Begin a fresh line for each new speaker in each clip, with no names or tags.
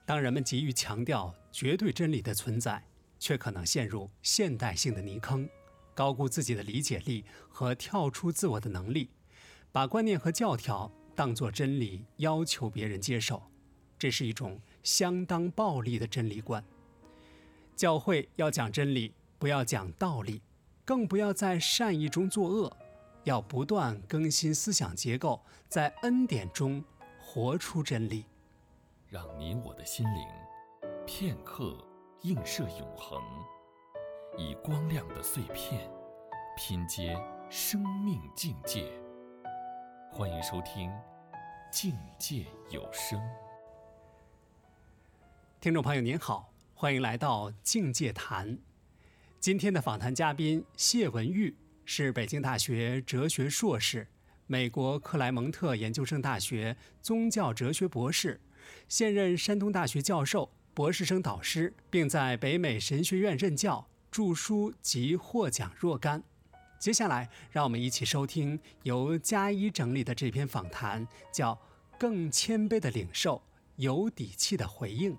当人们急于强调绝对真理的存在，却可能陷入现代性的泥坑，高估自己的理解力和跳出自我的能力，把观念和教条当作真理，要求别人接受。这是一种相当暴力的真理观。教会要讲真理，不要讲道理，更不要在善意中作恶，要不断更新思想结构，在恩典中活出真理。
让你我的心灵片刻映射永恒，以光亮的碎片拼接生命境界。欢迎收听境界有声。
听众朋友您好，欢迎来到境界谈。今天的访谈嘉宾谢文玉是北京大学哲学硕士，美国克莱蒙特研究生大学宗教哲学博士，现任山东大学教授、博士生导师，并在北美神学院任教，著书及获奖若干。接下来让我们一起收听由加一整理的这篇访谈，叫《更谦卑的领受，有底气的回应》。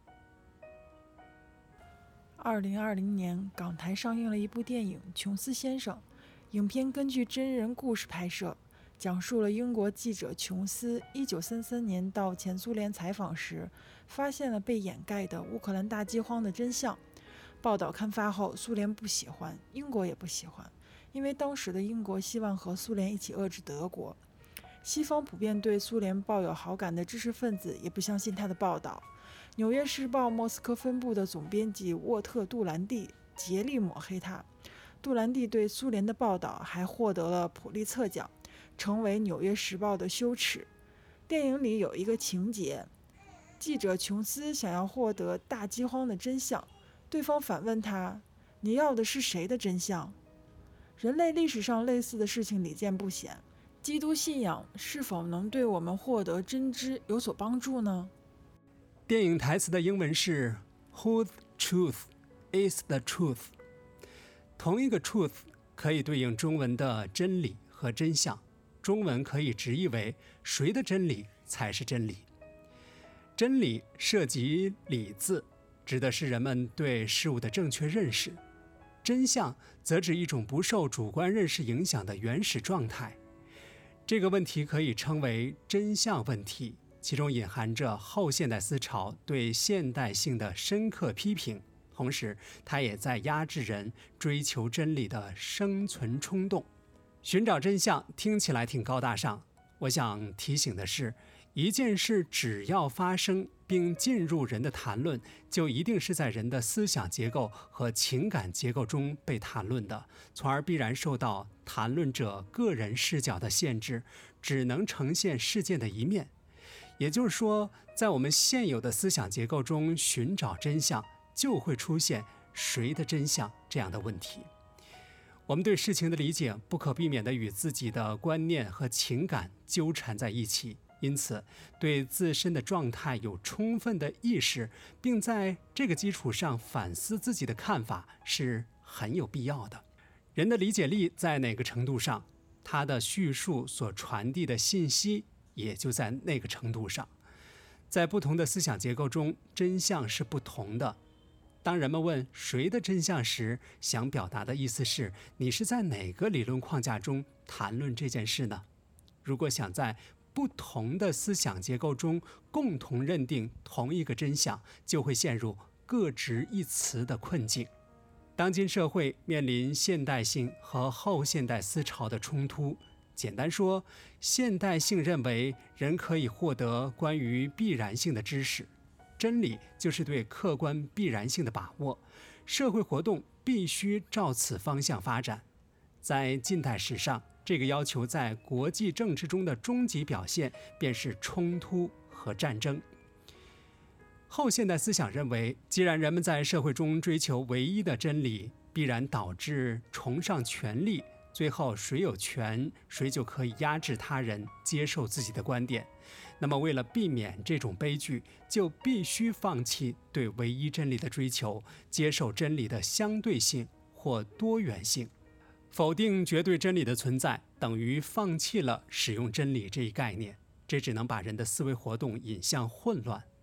2020年，港台上映了一部电影《琼斯先生》，影片根据真人故事拍摄，讲述了英国记者琼斯1933年到前苏联采访时，发现了被掩盖的乌克兰大饥荒的真相。报道刊发后，苏联不喜欢，英国也不喜欢，因为当时的英国希望和苏联一起遏制德国。西方普遍对苏联抱有好感的知识分子也不相信他的报道。《纽约时报》莫斯科分部的总编辑沃特·杜兰蒂竭力抹黑他。杜兰蒂对苏联的报道还获得了普利策奖，成为《纽约时报》的羞耻。电影里有一个情节，记者琼斯想要获得大饥荒的真相，对方反问他：“你要的是谁的真相？”人类历史上类似的事情屡见不鲜，基督信仰是否能对我们获得真知有所帮助呢？
电影台词的英文是 Whose truth is the truth？ 同一个 truth 可以对应中文的真理和真相，中文可以直译为谁的真理才是真理。真理涉及理字，指的是人们对事物的正确认识；真相则指一种不受主观认识影响的原始状态。这个问题可以称为真相问题，其中隐含着后现代思潮对现代性的深刻批评，同时它也在压制人追求真理的生存冲动。寻找真相听起来挺高大上，我想提醒的是，一件事只要发生并进入人的谈论，就一定是在人的思想结构和情感结构中被谈论的，从而必然受到谈论者个人视角的限制，只能呈现事件的一面。也就是说，在我们现有的思想结构中寻找真相，就会出现谁的真相这样的问题。我们对事情的理解不可避免地与自己的观念和情感纠缠在一起，因此对自身的状态有充分的意识，并在这个基础上反思自己的看法是很有必要的。人的理解力在哪个程度上，他的叙述所传递的信息也就在那个程度上。在不同的思想结构中，真相是不同的。当人们问谁的真相时，想表达的意思是，你是在哪个理论框架中谈论这件事呢？如果想在不同的思想结构中共同认定同一个真相，就会陷入各执一词的困境。当今社会面临现代性和后现代思潮的冲突，简单说，现代性认为人可以获得关于必然性的知识，真理就是对客观必然性的把握，社会活动必须照此方向发展。在近代史上，这个要求在国际政治中的终极表现便是冲突和战争。后现代思想认为，既然人们在社会中追求唯一的真理，必然导致崇尚权力，最后谁有权，谁就可以压制他人接受自己的观点。那么为了避免这种悲剧，就必须放弃对唯一真理的追求，接受真理的相对性或多元性。否定绝对真理的存在，等于放弃了使用真理这一概念，这只能把人的思维活动引向混乱。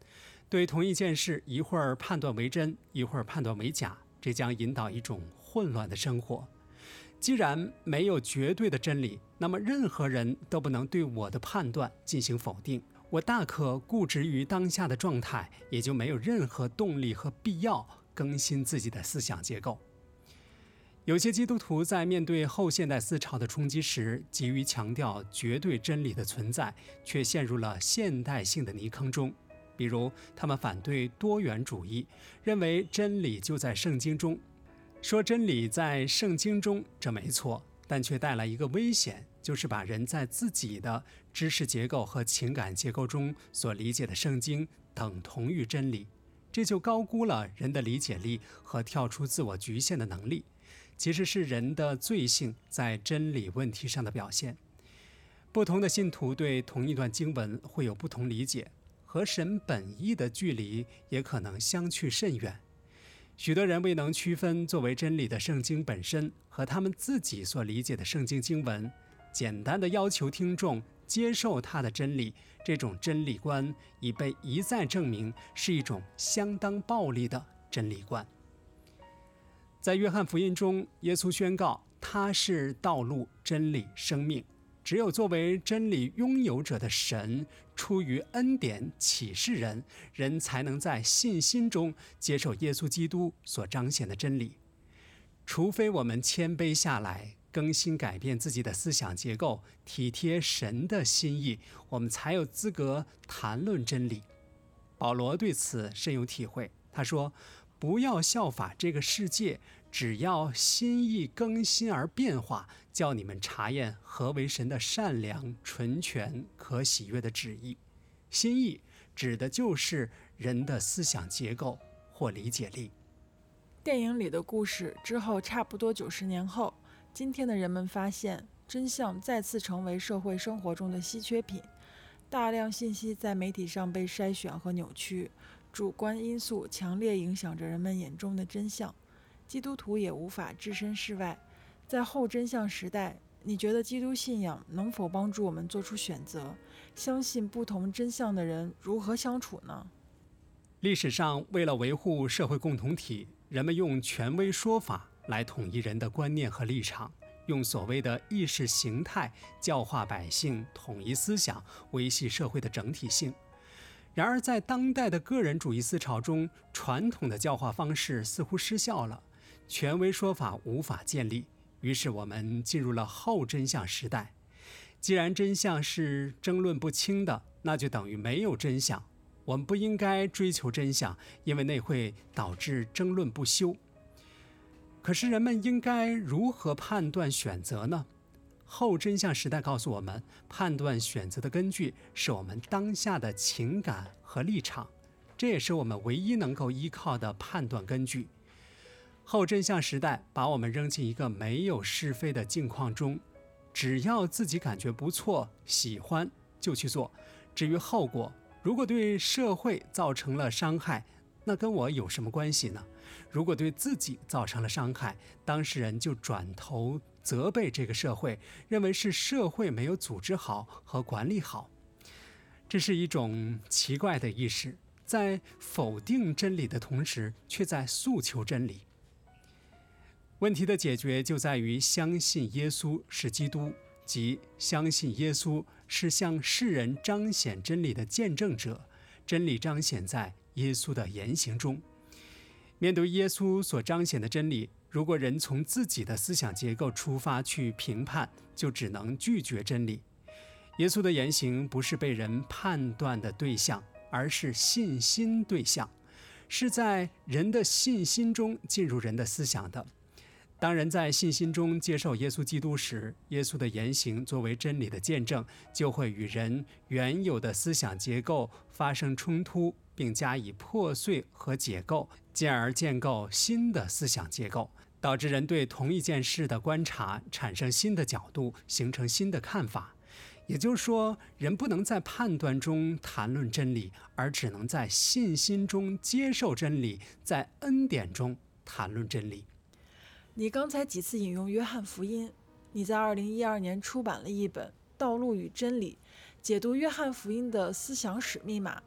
对同一件事，一会儿判断为真，一会儿判断为假，这将引导一种混乱的生活。既然没有绝对的真理，那么任何人都不能对我的判断进行否定。我大可固执于当下的状态，也就没有任何动力和必要更新自己的思想结构。有些基督徒在面对后现代思潮的冲击时，急于强调绝对真理的存在，却陷入了现代性的泥坑中。比如，他们反对多元主义，认为真理就在圣经中。说真理在圣经中，这没错，但却带来一个危险，就是把人在自己的知识结构和情感结构中所理解的圣经等同于真理，这就高估了人的理解力和跳出自我局限的能力，其实是人的罪性在真理问题上的表现。不同的信徒对同一段经文会有不同理解，和神本意的距离也可能相去甚远。许多人未能区分作为真理的圣经本身和他们自己所理解的圣经经文，简单的要求听众接受他的真理，这种真理观已被一再证明是一种相当暴力的真理观。在约翰福音中，耶稣宣告他是道路、真理、生命，只有作为真理拥有者的神出于恩典启示人，人才能在信心中接受耶稣基督所彰显的真理。除非我们谦卑下来，更新改变自己的思想结构，体贴神的心意，我们才有资格谈论真理。保罗对此深有体会，他说，不要效法这个世界，只要心意更新而变化，叫你们查验何为神的善良、纯全、可喜悦的旨意。心意指的就是人的思想结构或理解力。
电影里的故事之后，差不多90年后，今天的人们发现，真相再次成为社会生活中的稀缺品。大量信息在媒体上被筛选和扭曲，主观因素强烈影响着人们眼中的真相。基督徒也无法置身事外。在后真相时代，你觉得基督信仰能否帮助我们做出选择？相信不同真相的人如何相处呢？
历史上，为了维护社会共同体，人们用权威说法来统一人的观念和立场，用所谓的意识形态教化百姓，统一思想，维系社会的整体性。然而，在当代的个人主义思潮中，传统的教化方式似乎失效了，权威说法无法建立，于是我们进入了后真相时代。既然真相是争论不清的，那就等于没有真相。我们不应该追求真相，因为那会导致争论不休。可是人们应该如何判断选择呢？后真相时代告诉我们，判断选择的根据是我们当下的情感和立场，这也是我们唯一能够依靠的判断根据。后真相时代把我们扔进一个没有是非的境况中，只要自己感觉不错、喜欢就去做，至于后果，如果对社会造成了伤害，那跟我有什么关系呢？如果对自己造成了伤害，当事人就转头责备这个社会，认为是社会没有组织好和管理好。这是一种奇怪的意识，在否定真理的同时，却在诉求真理。问题的解决就在于相信耶稣是基督，即相信耶稣是向世人彰显真理的见证者，真理彰显在耶稣的言行中。面对耶稣所彰显的真理，如果人从自己的思想结构出发去评判，就只能拒绝真理。耶稣的言行不是被人判断的对象，而是信心对象，是在人的信心中进入人的思想的。当人在信心中接受耶稣基督时，耶稣的言行作为真理的见证，就会与人原有的思想结构发生冲突，并加以破碎和解构，进而建构新的思想结构，导致人对同一件事的观察产生新的角度，形成新的看法。也就是说，人不能在判断中谈论真理，而只能在信心中接受真理，在恩典中谈论真理。
你刚才几次引用约翰福音，你在2012年出版了一本《道路与真理》，解读约翰福音的思想史密码。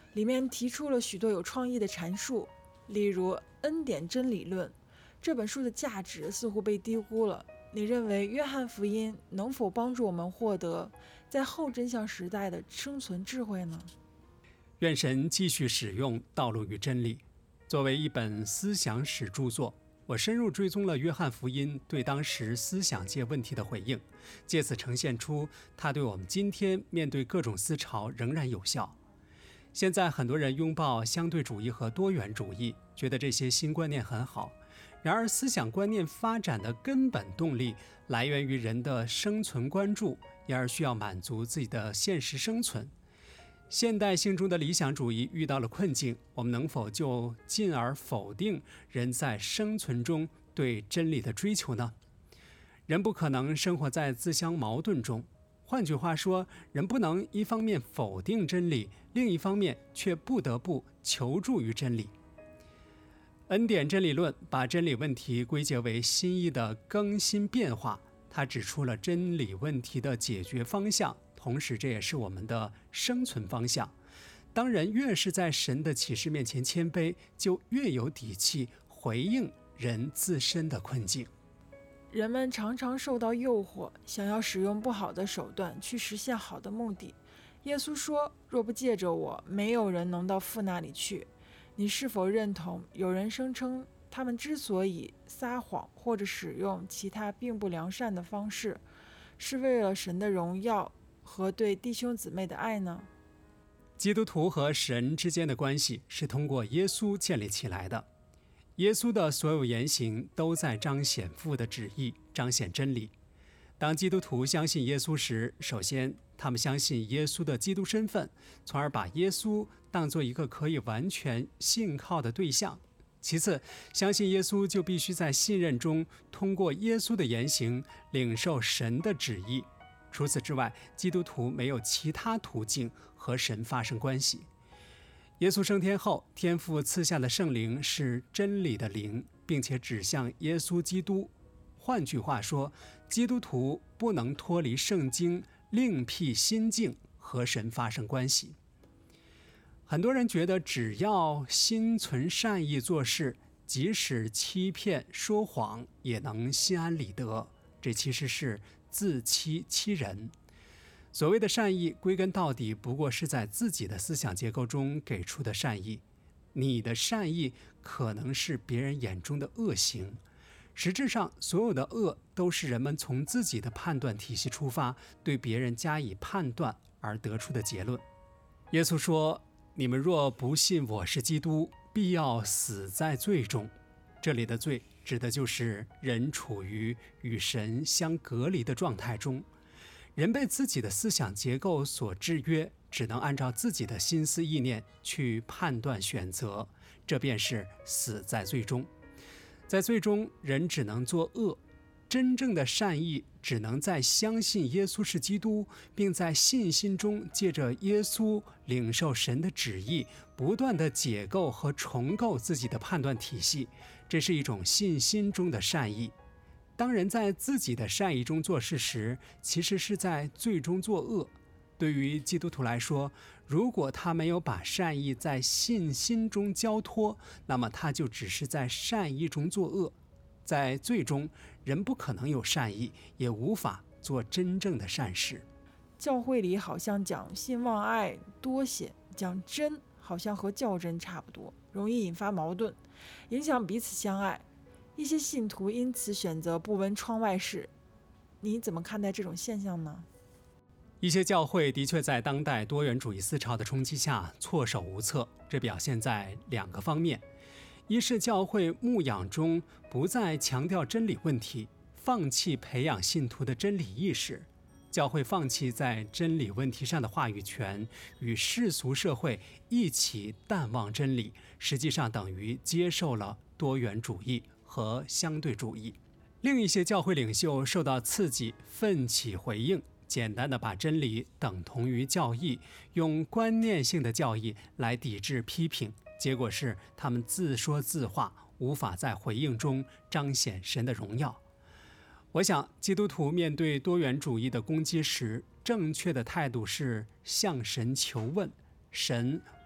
里面提出了许多有创意的阐述，例如恩典真理论。这本书的价值似乎被低估了。你认为约翰福音能否帮助我们获得在后真相时代的生存智慧呢？
愿神继续使用《道路与真理》作为一本思想史著作，我深入追踪了约翰福音对当时思想界问题的回应，借此呈现出它对我们今天面对各种思潮仍然有效。现在很多人拥抱相对主义和多元主义，觉得这些新观念很好。然而，思想观念发展的根本动力来源于人的生存关注，因而需要满足自己的现实生存。现代性中的理想主义遇到了困境，我们能否就进而否定人在生存中对真理的追求呢？人不可能生活在自相矛盾中。换句话说，人不能一方面否定真理，另一方面却不得不求助于真理。恩典真理论把真理问题归结为心意的更新变化，它指出了真理问题的解决方向，同时这也是我们的生存方向。当人越是在神的启示面前谦卑，就越有底气回应人自身的困境。
人们常常受到诱惑，想要使用不好的手段去实现好的目的。耶稣说，若不借着我，没有人能到父那里去。你是否认同有人声称他们之所以撒谎或者使用其他并不良善的方式，是为了神的荣耀和对弟兄姊妹的爱呢？
基督徒和神之间的关系是通过耶稣建立起来的。耶稣的所有言行都在彰显父的旨意，彰显真理。当基督徒相信耶稣时，首先他们相信耶稣的基督身份，从而把耶稣当作一个可以完全信靠的对象。其次，相信耶稣就必须在信任中通过耶稣的言行领受神的旨意。除此之外，基督徒没有其他途径和神发生关系。耶稣升天后，天父赐下的圣灵是真理的灵，并且指向耶稣基督。换句话说，基督徒不能脱离圣经，另辟新境和神发生关系。很多人觉得只要心存善意做事，即使欺骗说谎也能心安理得，这其实是自欺欺人。所谓的善意，归根到底不过是在自己的思想结构中给出的善意。你的善意可能是别人眼中的恶行。实质上，所有的恶都是人们从自己的判断体系出发，对别人加以判断而得出的结论。耶稣说，你们若不信我是基督，必要死在罪中。这里的罪指的就是人处于与神相隔离的状态中，人被自己的思想结构所制约，只能按照自己的心思意念去判断选择，这便是死在罪中。在罪中，人只能作恶。真正的善意只能在相信耶稣是基督，并在信心中借着耶稣领受神的旨意，不断地解构和重构自己的判断体系。这是一种信心中的善意。当人在自己的善意中做事时，其实是在罪中作恶。对于基督徒来说，如果他没有把善意在信心中交托，那么他就只是在善意中作恶。在罪中，人不可能有善意，也无法做真正的善事。
教会里好像讲信望爱多些，讲真好像和较真差不多，容易引发矛盾，影响彼此相爱。一些信徒因此选择不闻窗外事。你怎么看待这种现象呢？
一些教会的确在当代多元主义思潮的冲击下措手无策，这表现在两个方面。一是教会牧养中不再强调真理问题，放弃培养信徒的真理意识。教会放弃在真理问题上的话语权，与世俗社会一起淡忘真理，实际上等于接受了多元主义和相对主义。另一些教会领袖受到刺激，奋起回应，简单地把真理等同于教义，用观念性的教义来抵制批评。结果是他们自说自话，无法在回应中彰显神的荣耀。我想，基督徒面对多元主义的攻击时，正确的态度是向神求问：神，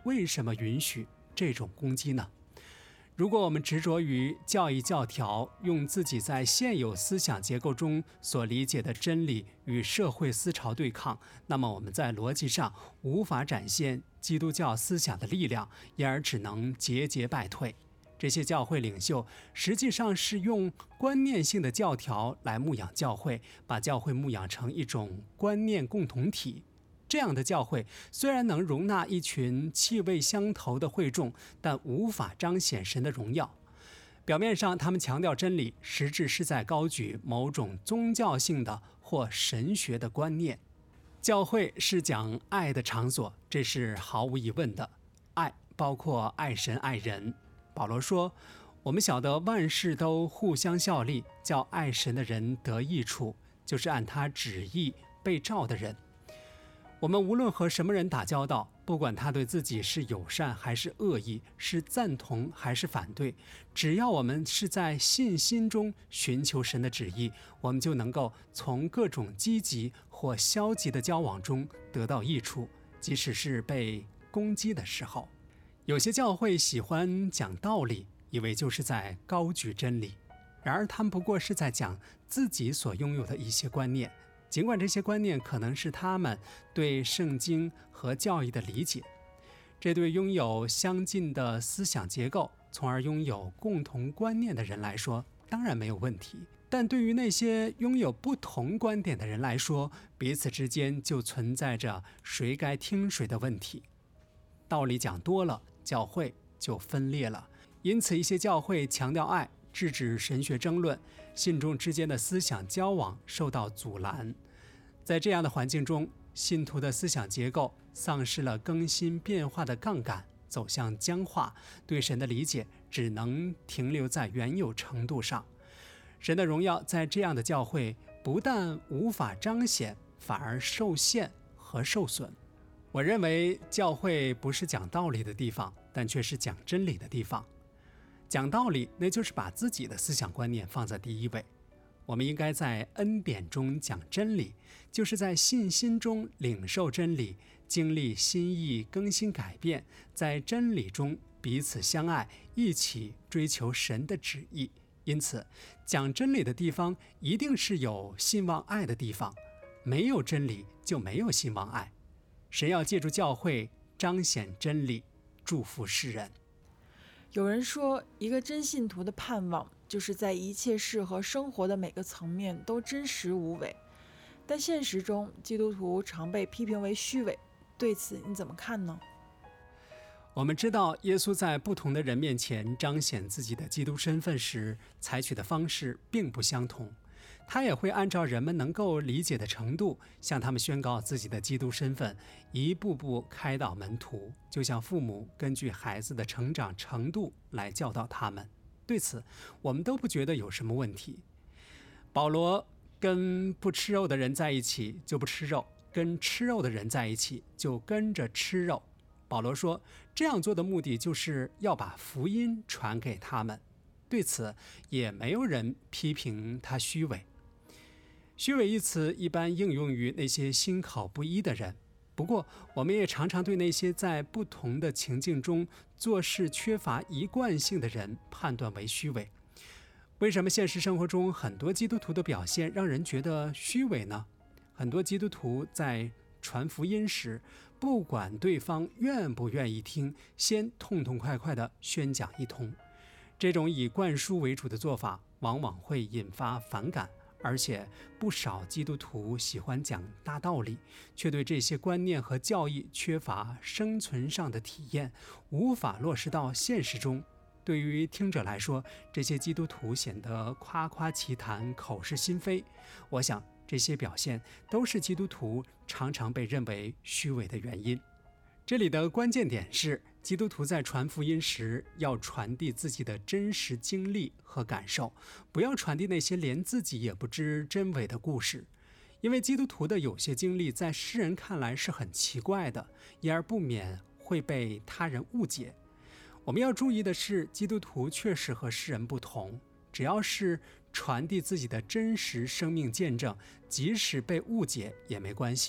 为什么允许这种攻击呢？如果我们执着于教义教条，用自己在现有思想结构中所理解的真理与社会思潮对抗，那么我们在逻辑上无法展现基督教思想的力量，因而只能节节败退。这些教会领袖实际上是用观念性的教条来牧养教会，把教会牧养成一种观念共同体。这样的教会虽然能容纳一群气味相投的会众，但无法彰显神的荣耀。表面上他们强调真理，实质是在高举某种宗教性的或神学的观念。教会是讲爱的场所，这是毫无疑问的。爱包括爱神爱人。保罗说，我们晓得万事都互相效力，叫爱神的人得益处，就是按他旨意被召的人。我们无论和什么人打交道，不管他对自己是友善还是恶意，是赞同还是反对，只要我们是在信心中寻求神的旨意，我们就能够从各种积极或消极的交往中得到益处，即使是被攻击的时候。有些教会喜欢讲道理，以为就是在高举真理，然而他们不过是在讲自己所拥有的一些观念，尽管这些观念可能是他们对圣经和教义的理解。这对拥有相近的思想结构，从而拥有共同观念的人来说，当然没有问题。但对于那些拥有不同观点的人来说，彼此之间就存在着谁该听谁的问题。道理讲多了，教会就分裂了。因此，一些教会强调爱，制止神学争论，信众之间的思想交往受到阻拦。在这样的环境中，信徒的思想结构丧失了更新变化的杠杆，走向僵化，对神的理解只能停留在原有程度上。神的荣耀在这样的教会不但无法彰显，反而受限和受损。我认为教会不是讲道理的地方，但却是讲真理的地方。讲道理，那就是把自己的思想观念放在第一位。我们应该在恩典中讲真理，就是在信心中领受真理，经历心意更新改变，在真理中彼此相爱，一起追求神的旨意。因此，讲真理的地方一定是有信望爱的地方，没有真理就没有信望爱。神要借助教会彰显真理，祝福世人。
有人说，一个真信徒的盼望就是在一切事和生活的每个层面都真实无伪，但现实中基督徒常被批评为虚伪，对此你怎么看呢？
我们知道，耶稣在不同的人面前彰显自己的基督身份时，采取的方式并不相同。他也会按照人们能够理解的程度，向他们宣告自己的基督身份，一步步开导门徒，就像父母根据孩子的成长程度来教导他们。对此，我们都不觉得有什么问题。保罗跟不吃肉的人在一起就不吃肉，跟吃肉的人在一起就跟着吃肉。保罗说，这样做的目的就是要把福音传给他们。对此，也没有人批评他虚伪。虚伪一词一般应用于那些心口不一的人，不过我们也常常对那些在不同的情境中做事缺乏一贯性的人判断为虚伪。为什么现实生活中很多基督徒的表现让人觉得虚伪呢？很多基督徒在传福音时，不管对方愿不愿意听，先痛痛快快地宣讲一通。这种以灌输为主的做法往往会引发反感，而且不少基督徒喜欢讲大道理，却对这些观念和教义缺乏生存上的体验，无法落实到现实中。对于听者来说，这些基督徒显得夸夸其谈，口是心非。我想这些表现都是基督徒常常被认为虚伪的原因。这里的关键点是，基督徒在传福音时要传递自己的真实经历和感受，不要传递那些连自己也不知真伪的故事。因为基督徒的有些经历在世人看来是很奇怪的，因而不免会被他人误解。我们要注意的是，基督徒确实和世人不同，只要是传递自己的真实生命见证，即使被误解也没关系。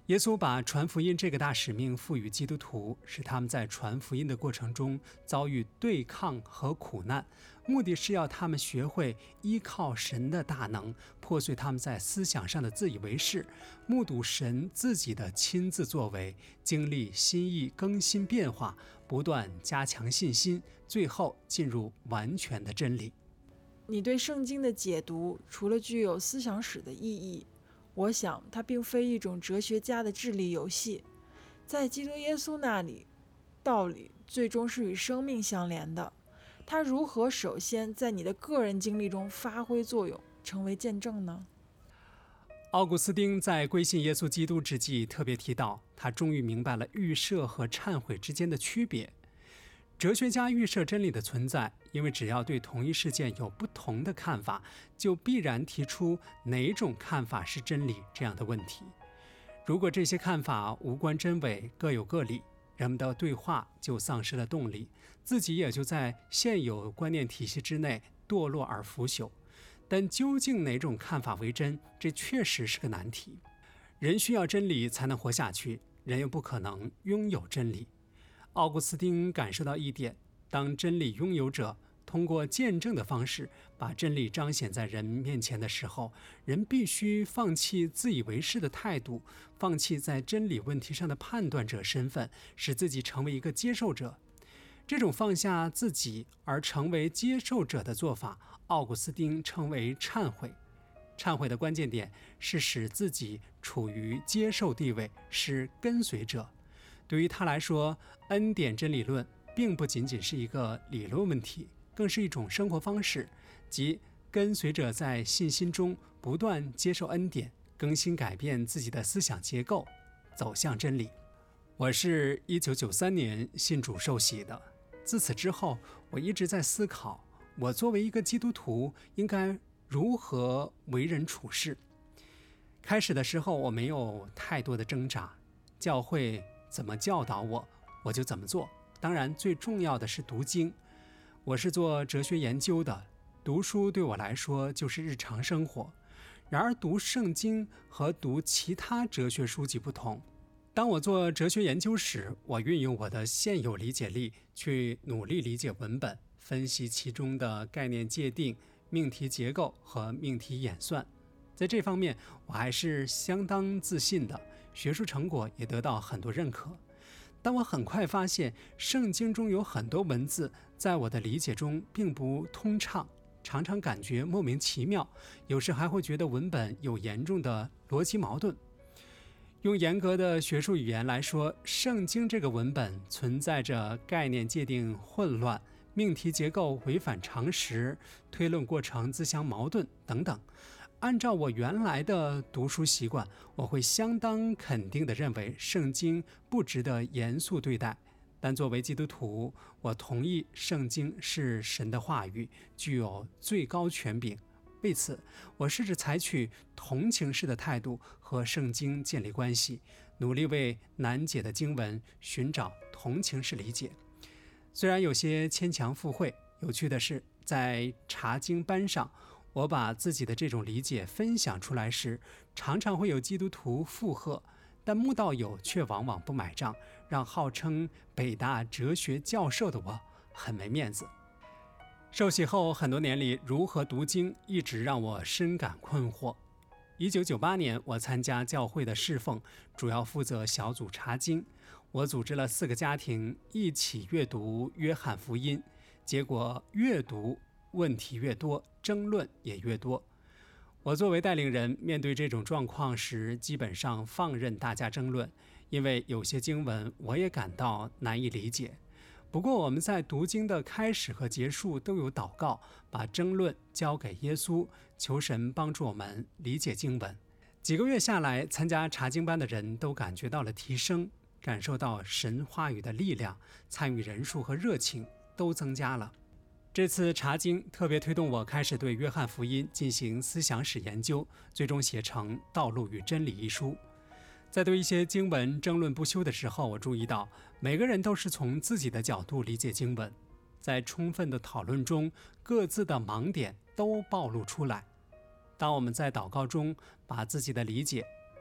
耶稣把传福音这个大使命赋予基督徒，使他们在传福音的过程中遭遇对抗和苦难，目的是要他们学会依靠神的大能，破碎他们在思想上的自以为是，目睹神自己的亲自作为，经历心意更新变化，不断加强信心，最后进入完全的真理。
你对圣经的解读除了具有思想史的意义，我想它并非一种哲学家的智力游戏。在基督耶稣那里，道理最终是与生命相连的。它如何首先在你的个人经历中发挥作用，成为见证呢？
奥古斯丁在归信耶稣基督之际特别提到，他终于明白了预设和忏悔之间的区别。哲学家预设真理的存在，因为只要对同一事件有不同的看法，就必然提出哪种看法是真理这样的问题。如果这些看法无关真伪，各有各理，人们的对话就丧失了动力，自己也就在现有观念体系之内堕落而腐朽。但究竟哪种看法为真，这确实是个难题。人需要真理才能活下去，人又不可能拥有真理。奥古斯丁感受到一点，当真理拥有者通过见证的方式把真理彰显在人面前的时候，人必须放弃自以为是的态度，放弃在真理问题上的判断者身份，使自己成为一个接受者。这种放下自己而成为接受者的做法，奥古斯丁称为忏悔。忏悔的关键点是使自己处于接受地位，是跟随者。对于他来说，恩典真理论并不仅仅是一个理论问题，更是一种生活方式，即跟随者在信心中不断接受恩典，更新改变自己的思想结构，走向真理。我是1993年信主受洗的，自此之后，我一直在思考，我作为一个基督徒应该如何为人处事。开始的时候，我没有太多的挣扎，教会怎么教导我，我就怎么做。当然，最重要的是读经。我是做哲学研究的，读书对我来说就是日常生活。然而，读圣经和读其他哲学书籍不同。当我做哲学研究时，我运用我的现有理解力去努力理解文本，分析其中的概念界定、命题结构和命题演算。在这方面，我还是相当自信的，学术成果也得到很多认可。但我很快发现，圣经中有很多文字在我的理解中并不通畅，常常感觉莫名其妙，有时还会觉得文本有严重的逻辑矛盾。用严格的学术语言来说，圣经这个文本存在着概念界定混乱、命题结构违反常识、推论过程自相矛盾等等。按照我原来的读书习惯，我会相当肯定地认为圣经不值得严肃对待。但作为基督徒，我同意圣经是神的话语，具有最高权柄。为此，我试着采取同情式的态度和圣经建立关系，努力为难解的经文寻找同情式理解。虽然有些牵强附会，有趣的是，在查经班上，我把自己的这种理解分享出来时，常常会有基督徒附和，但慕道友却往往不买账，让号称北大哲学教授的我很没面子。受洗后很多年里，如何读经一直让我深感困惑。1998年，我参加教会的侍奉，主要负责小组查经。我组织了4个家庭一起阅读约翰福音，结果越读问题越多，争论也越多。我作为带领人，面对这种状况时，基本上放任大家争论，因为有些经文我也感到难以理解。不过我们在读经的开始和结束都有祷告，把争论交给耶稣，求神帮助我们理解经文。几个月下来，参加查经班的人都感觉到了提升，感受到神话语的力量，参与人数和热情都增加了。这次查经特别推动我开始对约翰福音进行思想史研究，最终写成《道路与真理》一书。在对一些经文争论不休的时候，我注意到每个人都是从自己的角度理解经文，在充分的讨论中，各自的盲点都暴露出来。当我们在祷告中把自己的理解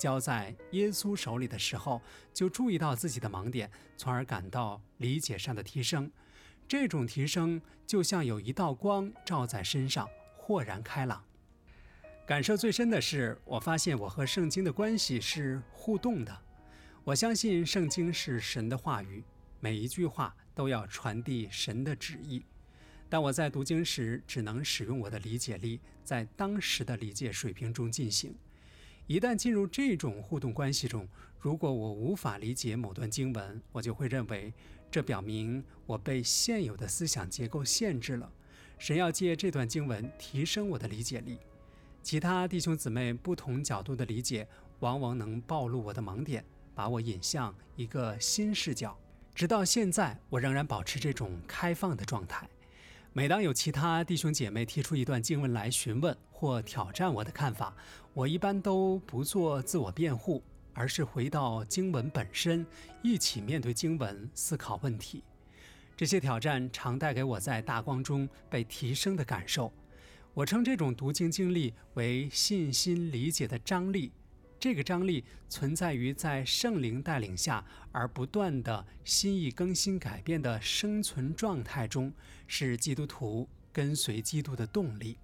交在耶稣手里的时候，就注意到自己的盲点，从而感到理解上的提升。这种提升就像有一道光照在身上，豁然开朗。感受最深的是，我发现我和圣经的关系是互动的。我相信圣经是神的话语，每一句话都要传递神的旨意。但我在读经时，只能使用我的理解力，在当时的理解水平中进行。一旦进入这种互动关系中，如果我无法理解某段经文，我就会认为这表明我被现有的思想结构限制了。神要借这段经文提升我的理解力。其他弟兄姊妹不同角度的理解，往往能暴露我的盲点，把我引向一个新视角。直到现在，我仍然保持这种开放的状态。每当有其他弟兄姐妹提出一段经文来询问或挑战我的看法，我一般都不做自我辩护，而是回到经文本身，一起面对经文，思考问题。这些挑战常带给我在大光中被提升的感受。我称这种读经经历为信心理解的张力。这个张力存在于在圣灵带领下而不断的心意更新改变的生存状态中，是基督徒跟随基督的动力。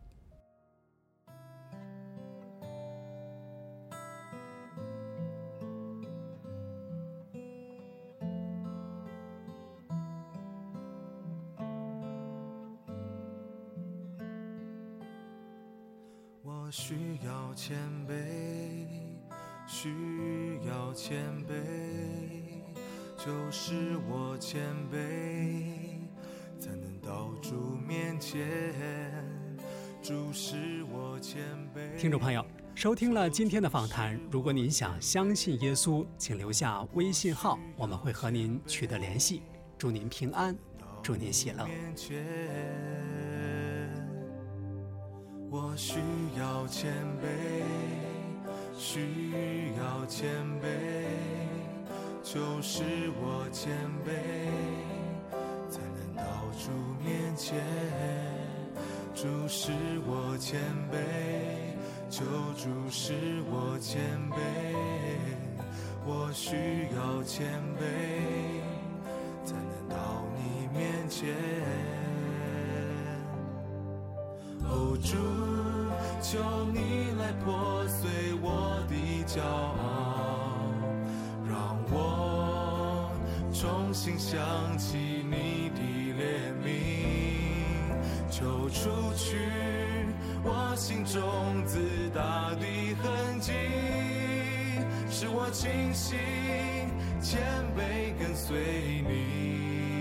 我需要谦卑，需要谦卑，就是我谦卑，才能到主面前。主是我谦卑。
听众朋友，收听了今天的访谈，如果您想相信耶稣，请留下微信号，我们会和您取得联系。祝您平安，祝您喜乐。
我需要谦卑，需要谦卑，就是我谦卑，才能到主面前。主是我谦卑，救主是我谦卑，我需要谦卑，才能到你面前。哦，主，求你来破碎我的骄傲，让我重新想起你的怜悯，求除去我心中自大的痕迹，使我清醒谦卑跟随你。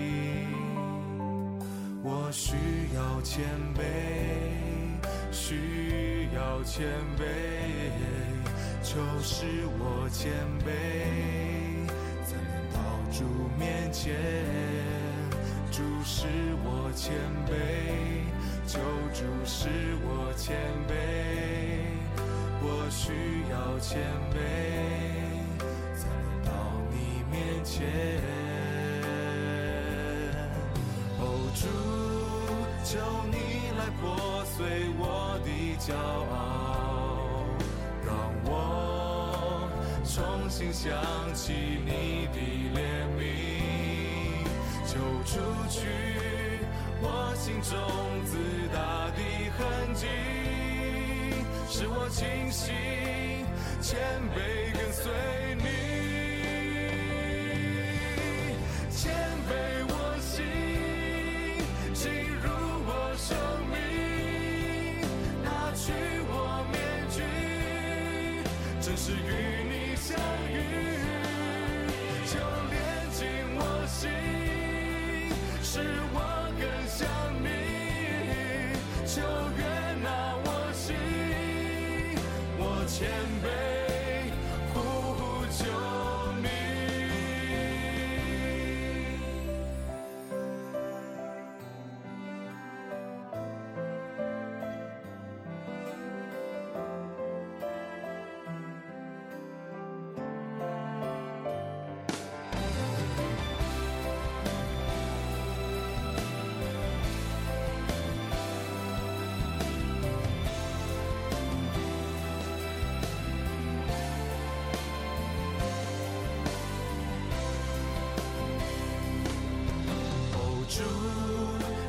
我需要谦卑，需要谦卑，就是我谦卑，才能到主面前。主是我谦卑，救主是我谦卑，我需要谦卑，才能到你面前。主，求你来破碎我的骄傲，让我重新想起你的怜悯，求除去我心中自大的痕迹，使我清醒谦卑跟随你。谦卑我心进入我生命，拿去我面具，正是与你相遇，就连进我心，使我更像你，就悦纳我心，我谦卑呼求你。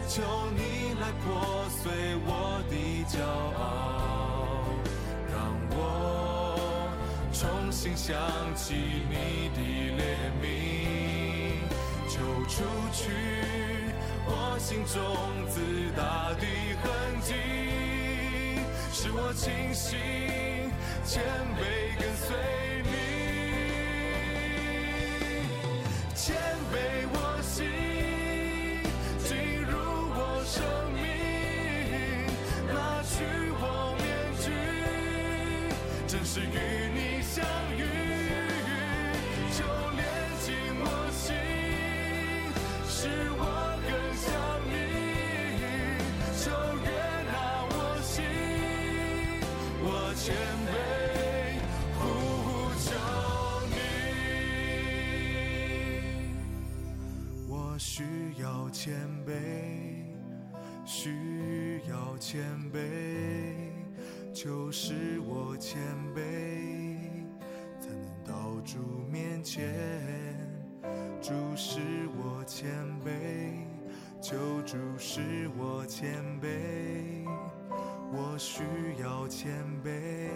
求你来破碎我的骄傲，让我重新想起你的怜悯，就除去我心中自大的痕迹，使我清醒谦卑跟随你，谦卑我心进入我生命，拿去我面具，正是与你相遇，就连进我心，使我更像你，就悦纳我心，我谦卑呼求你，我需要谦卑，需要谦卑，就是我谦卑，才能到主面前。主使我谦卑，求主使我谦卑，我需要谦卑，